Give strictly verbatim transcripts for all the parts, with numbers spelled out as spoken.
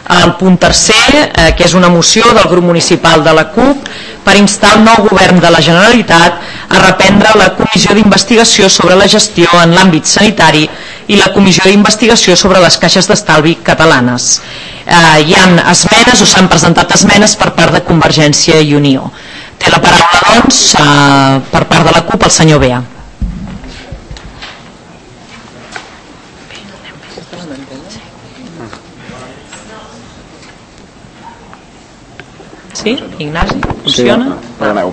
El punt tercer, eh, que és una moció del grup municipal de la CUP per instar el nou govern de la Generalitat a reprendre la comissió d'investigació sobre la gestió en l'àmbit sanitari i la comissió d'investigació sobre les caixes d'estalvi catalanes. Eh, hi ha esmenes o s'han presentat esmenes per part de Convergència i Unió. Té la paraula, doncs, eh, per part de la CUP el senyor Bea. Sí, Ignasi, funciona? Sí, perdoneu.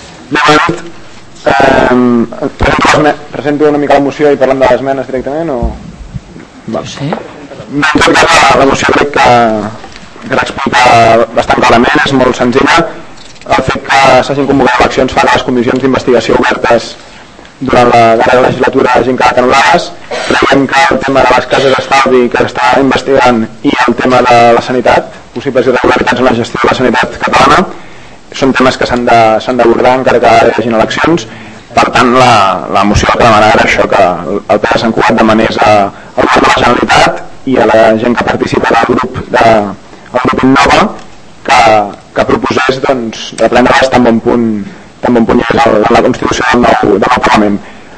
Eh, presento una mica la moció i parlem de les esmenes directament o...? No sé. En tot cas, la, la moció crec que, que l'explica bastant clarament, és molt senzilla. El fet que s'hagin convocat eleccions fa que les comissions d'investigació obertes durant la darrera legislatura hagin quedat anul·lades. Creiem que el tema de les cases d'estalvi que està investigant i el tema de la sanitat, possibles irregularitats en la gestió de la sanitat catalana, són temes que s'han d'abordar encara que hi hagin eleccions. Per tant, la, la moció que demanava era això, que el P de Sant Cugat demanés al govern de la Generalitat i a la gent que participa del grup, de, el grup Innova, que, que proposés doncs, reprendre-les tan bon punt tan bon punt és el, la Constitució del nou, del nou Parlament.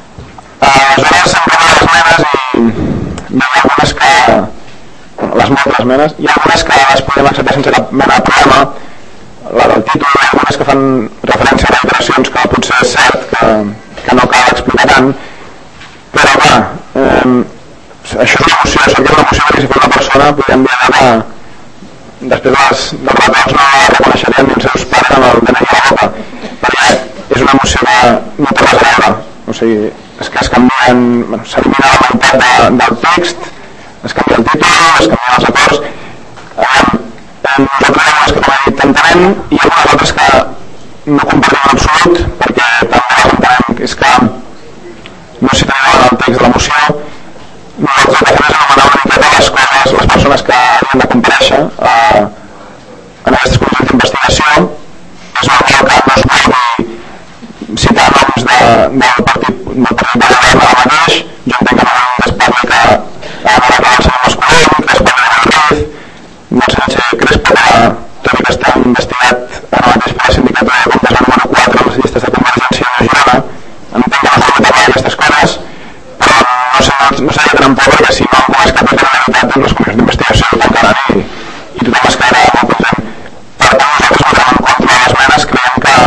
Aleshores, s'han quedat les esmenes i hi ha algunes que, les moltes esmenes, hi ha algunes que les podem acceptar sense cap mena de problema, la del títol, hi ha algunes que fan referència a reiteracions que potser és cert que, que no cal explicar tant, però clar, eh, això és una moció, això és una moció que si fos una persona podríem dir que després dels, dels ratons no reconeixerien ni els seus pares amb el D N I a la boca, perquè és una moció que no té res a veure, o sigui, és que es canvien, bueno, s'elimina la meitat de, del text, es canvia el títol, es canvien els acords, eh, nosaltres hi ha unes que no he dit entenem i hi ha unes altres que no compartim en absolut, perquè també les entenem que és que no s'hi tenia el text de la moció. Nosaltres el que fem és anomenar una miqueta les coses, les persones que han de comparèixer eh, en aquestes comissions d'investigació. És normal que no es vulgui citar noms de, del partit del partit de la mateix. Jo entenc que no es parli que ha de declarar el senyor Mascolell, que es parli de Ruiz, no sé si Crespo, tot i que està investigat ara mateix per la sindicatura de comptes la número quatre a les llistes de Convergència i Girona. Entenc que no s'ha de parlar d'aquestes coses, però no sé, no seria tan por perquè si no em pogués cap de realitat doncs les comissions d'investigació no tancaran i, i tothom es quedarà molt content. Per tant, nosaltres votem en contra de les esmenes, creiem que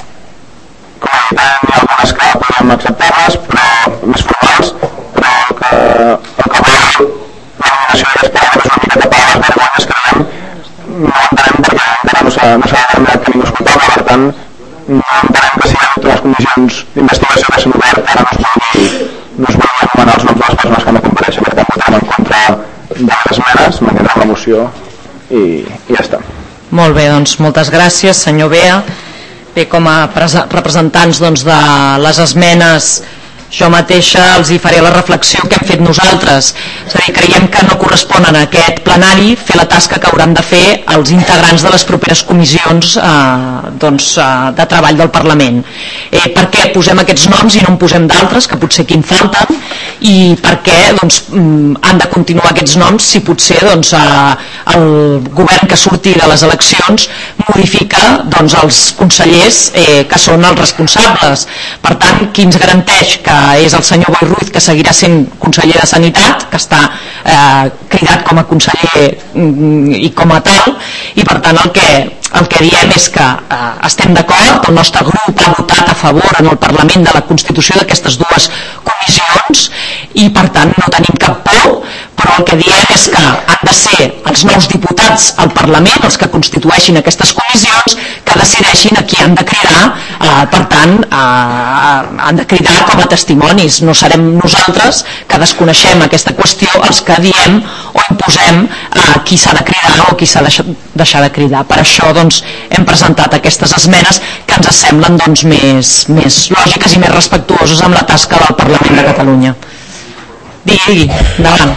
com a evident hi ha algunes que podem acceptar-les, però més formals, però que el que vol l'eliminació d'aquests paràmetres una mica tapar les vergonyes que veiem no entenem perquè encara no s'ha determinat que ningú es culpava, per tant no entenem que siguin totes les comissions d'investigació que s'han obert ara no es vulgui no es vulgui anomenar els noms de les persones que no compareixen, per tant votarem en contra de les esmenes, mantindrem la moció i, i ja està. Molt bé, doncs moltes gràcies senyor Bea. Bé, com a representants doncs, de les esmenes jo mateixa els hi faré la reflexió que hem fet nosaltres, és a dir, creiem que no correspon a aquest plenari fer la tasca que hauran de fer els integrants de les properes comissions eh, doncs, eh, de treball del Parlament. Eh, per què posem aquests noms i no en posem d'altres, que potser aquí en falten, i per què doncs, han de continuar aquests noms si potser doncs, eh, el govern que surti de les eleccions modifica doncs, els consellers eh, que són els responsables. Per tant, qui ens garanteix que és el senyor Boi Ruiz, que seguirà sent conseller de Sanitat, que està eh, cridat com a conseller i com a tal, i per tant el que, el que diem és que eh, estem d'acord, el nostre grup ha votat a favor en el Parlament de la constitució d'aquestes dues comissions i per tant no tenim cap por, però el que diem és que han de ser els nous diputats al Parlament, els que constitueixin aquestes comissions, que decideixin a qui han de cridar, eh, per tant eh, han de cridar com a testimonis, no serem nosaltres que desconeixem aquesta qüestió els que diem o imposem a qui s'ha de cridar o qui s'ha de deixar de cridar. Per això doncs, hem presentat aquestes esmenes que ens semblen doncs, més, més lògiques i més respectuoses amb la tasca del Parlament de Catalunya. Digui, digui, endavant.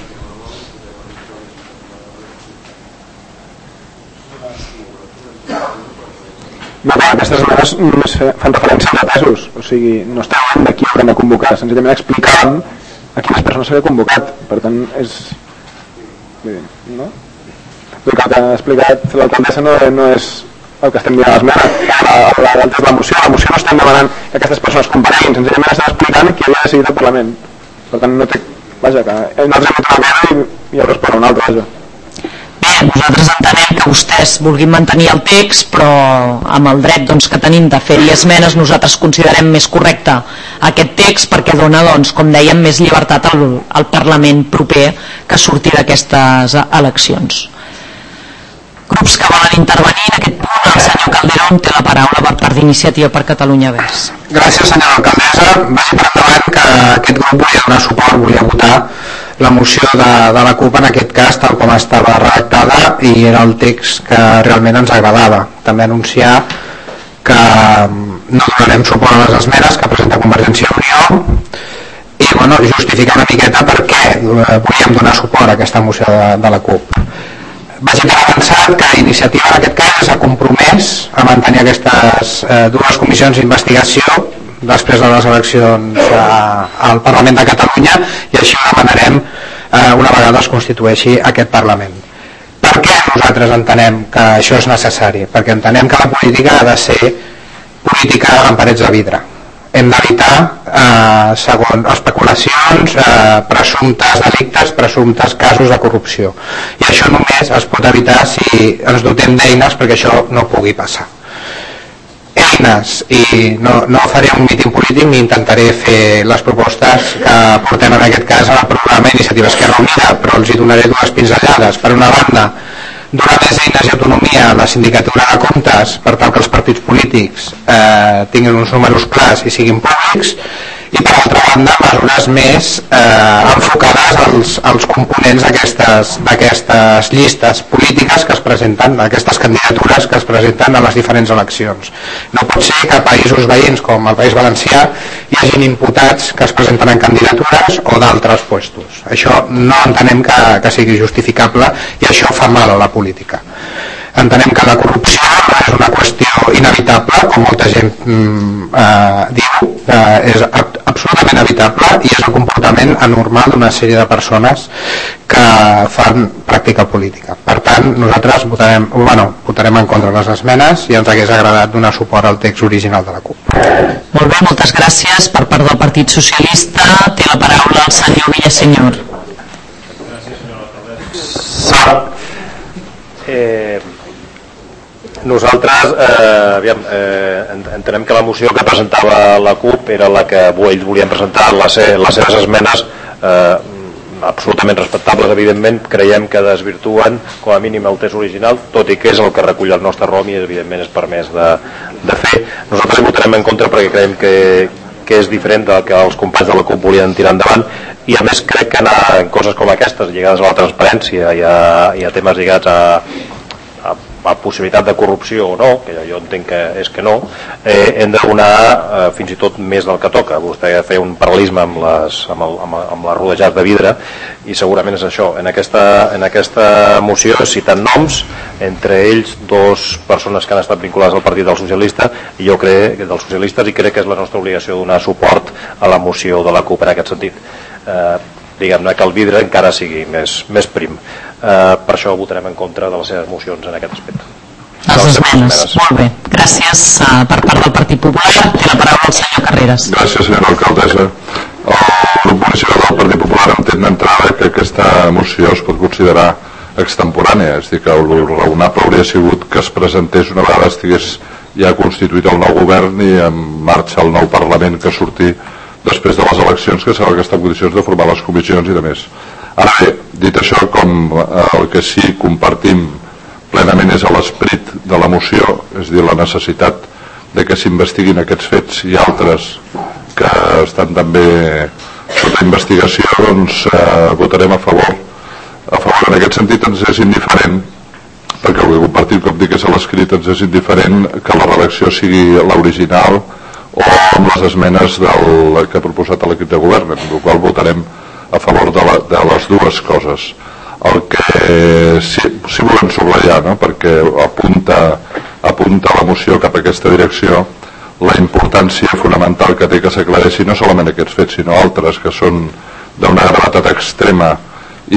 No, aquestes esmenes només fan referència a atesos, o sigui, no estem parlant de qui haurem de convocar, senzillament explicàvem a quines persones s'havia convocat, per tant és... no? el que ha explicat l'alcaldessa no, no és el que estem dient a l'esmena, la, la, la moció, la moció no estem demanant que aquestes persones compareguin, senzillament estem explicant qui havia decidit el Parlament. Per tant, no té... Vaja, que nosaltres hem votat una cosa i, i el respon una altra, vaja. Bé, nosaltres entenem que vostès vulguin mantenir el text, però amb el dret doncs, que tenim de fer-hi esmenes, nosaltres considerem més correcte aquest text perquè dona, doncs, com dèiem, més llibertat al, al Parlament proper que surti d'aquestes eleccions. Grups que volen intervenir en aquest punt, el senyor Calderón té la paraula per part d'Iniciativa per Catalunya Verds. Gràcies, senyora alcaldessa. Vagi per endavant que aquest grup volia donar suport, volia votar la moció de, de la CUP en aquest cas tal com estava redactada i era el text que realment ens agradava. També anunciar que no donarem suport a les esmenes que presenta Convergència i Unió i bueno, justificar una miqueta per què volíem donar suport a aquesta moció de, de la CUP. Vagi per avançat que Iniciativa en aquest cas s'ha compromès a mantenir aquestes eh, dues comissions d'investigació després de les eleccions eh, al Parlament de Catalunya i així ho demanarem eh, una vegada es constitueixi aquest Parlament. Per què nosaltres entenem que això és necessari? Perquè entenem que la política ha de ser política amb parets de vidre. Hem d'evitar eh, segons especulacions, eh, presumptes delictes, presumptes casos de corrupció. I això només es pot evitar si ens dotem d'eines perquè això no pugui passar. Eines, i no, no faré un míting polític ni intentaré fer les propostes que portem en aquest cas al programa Iniciativa Esquerra Unida, però els hi donaré dues pinzellades. Per una banda, donar més eines i autonomia a la sindicatura de comptes per tal que els partits polítics eh, tinguin uns números clars i siguin públics i per altra banda mesures més eh, enfocades als, als components d'aquestes llistes polítiques que es presenten, d'aquestes candidatures que es presenten a les diferents eleccions. No pot ser que a països veïns com el País Valencià hi hagin imputats que es presenten en candidatures o d'altres puestos. Això no entenem que, que sigui justificable i això fa mal a la política. Entenem que la corrupció és una qüestió inevitable, com molta gent mm, eh, diu, eh, és absolutament evitable i és el comportament anormal d'una sèrie de persones que fan pràctica política. Per tant, nosaltres votarem, bueno, votarem en contra de les esmenes i ens hagués agradat donar suport al text original de la CUP. Molt bé, moltes gràcies. Per part del Partit Socialista té la paraula el senyor Villasenyor. Gràcies, senyora alcaldessa. Eh, Nosaltres eh, aviam, eh, entenem que la moció que presentava la CUP era la que ells volien presentar, les, les seves esmenes eh, absolutament respectables, evidentment, creiem que desvirtuen com a mínim el text original, tot i que és el que recull el nostre ROM i evidentment és permès de, de fer. Nosaltres hi votarem en contra perquè creiem que, que és diferent del que els companys de la CUP volien tirar endavant i a més crec que anar en coses com aquestes lligades a la transparència i a, i a temes lligats a a possibilitat de corrupció o no, que jo entenc que és que no, eh, hem de donar eh, fins i tot més del que toca. Vostè feia un paral·lelisme amb les, amb el, amb, amb les rodejats de vidre i segurament és això. En aquesta, en aquesta moció citen noms, entre ells dos persones que han estat vinculades al Partit del Socialista i jo crec que dels socialistes i crec que és la nostra obligació donar suport a la moció de la CUP en aquest sentit. Eh, diguem-ne que el vidre encara sigui més, més prim. Uh, per això votarem en contra de les seves mocions en aquest aspecte. Les esmenes. Molt bé. Gràcies uh, per part del Partit Popular. Té la paraula el senyor Carreras. Gràcies, senyora alcaldessa. El grup municipal del Partit Popular entén d'entrada que aquesta moció es pot considerar extemporània, és a dir, que el raonable hauria sigut que es presentés una vegada estigués ja constituït el nou govern i en marxa el nou Parlament que surti després de les eleccions, que serà aquesta condicions de formar les comissions i de més. Ara bé, dit això, com el que sí compartim plenament és l'esperit de la moció, és dir, la necessitat de que s'investiguin aquests fets i altres que estan també sota investigació, doncs eh, votarem a favor. A favor en aquest sentit ens és indiferent, perquè el que compartim, com dic, és l'escrit, ens és indiferent que la redacció sigui l'original o amb les esmenes del, que ha proposat l'equip de govern, en el qual votarem a favor de, la, de les dues coses. El que sí, sí volem subratllar, no? Perquè apunta, apunta la moció cap a aquesta direcció la importància fonamental que té que s'aclareixi no solament aquests fets sinó altres que són d'una gravetat extrema i que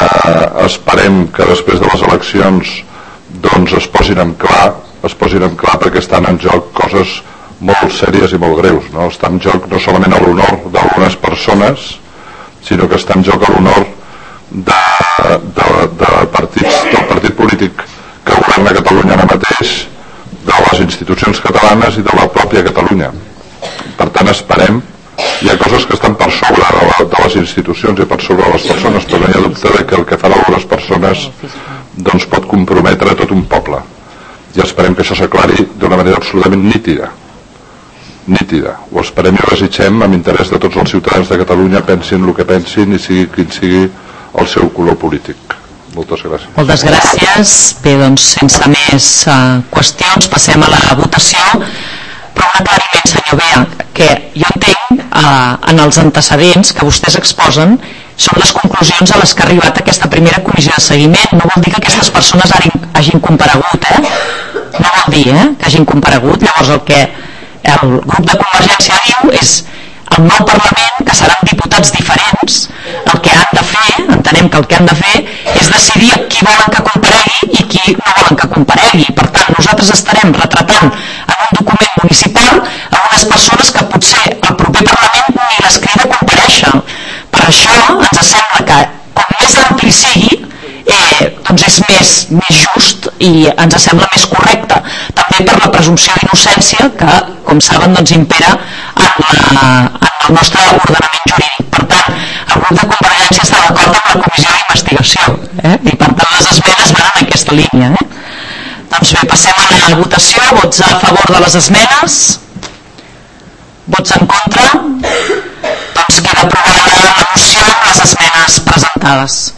eh, esperem que després de les eleccions doncs es posin en clar es posin en clar perquè estan en joc coses molt sèries i molt greus, no? Està en joc no solament l'honor d'algunes persones, sinó que està en joc l'honor de, de, de partits, del partit polític que governa Catalunya ara mateix, de les institucions catalanes i de la pròpia Catalunya. Per tant, esperem, hi ha coses que estan per sobre de, la, de les institucions i per sobre de les persones, però no hi ha dubte que el que fan algunes persones doncs pot comprometre tot un poble, i esperem que això s'aclari d'una manera absolutament nítida nítida, ho esperem i ho desitgem amb interès de tots els ciutadans de Catalunya, pensin el que pensin i sigui quin sigui el seu color polític. Moltes gràcies. Moltes gràcies. Bé, doncs, sense més uh, qüestions, passem a la votació. Però un aclariment, senyor Bea, que jo entenc uh, en els antecedents que vostès exposen són les conclusions a les que ha arribat aquesta primera comissió de seguiment. No vol dir que aquestes persones hagin, hagin comparegut, eh? No vol dir eh, que hagin comparegut. Llavors el que el grup de Convergència diu és el nou Parlament, que seran diputats diferents, el que han de fer, entenem que el que han de fer és decidir qui volen que comparegui i qui no volen que comparegui. Per tant, nosaltres estarem retratant en un document municipal a unes persones que potser el proper Parlament ni les crida a comparèixer. Per això ens sembla que com més ampli sigui, eh, doncs és més, més just i ens sembla més correcte, també per la presumpció d'innocència que, com saben, doncs impera en, la, en el nostre ordenament jurídic. Per tant, el grup de Convergència està d'acord amb la comissió d'investigació, eh? I per tant les esmenes van en aquesta línia. Eh? Doncs bé, passem a la votació. Vots a favor de les esmenes? Vots en contra? Doncs queda aprovada la moció amb les esmenes presentades.